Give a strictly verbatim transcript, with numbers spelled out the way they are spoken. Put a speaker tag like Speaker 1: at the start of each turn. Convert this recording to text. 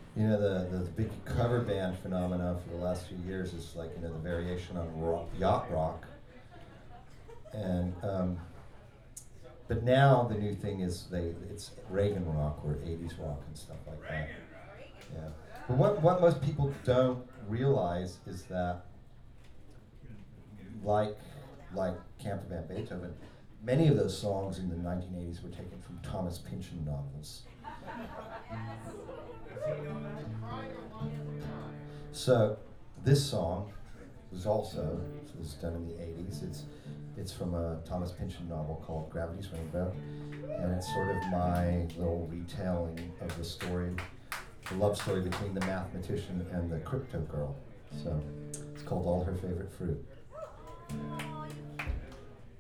Speaker 1: You know, the, the big cover band phenomena for the last few years is like, you know, the variation on rock, yacht rock. And, um, but now the new thing is they it's Reagan rock or eighties rock and stuff like that. Yeah. But what, what most people don't realize is that, like like Camper Van Beethoven, many of those songs in the nineteen eighties were taken from Thomas Pynchon novels. So this song was also was done in the eighties. It's it's from a Thomas Pynchon novel called Gravity's Rainbow, and it's sort of my little retelling of the story, the love story between the mathematician and the crypto girl. So it's called All Her Favorite Fruit.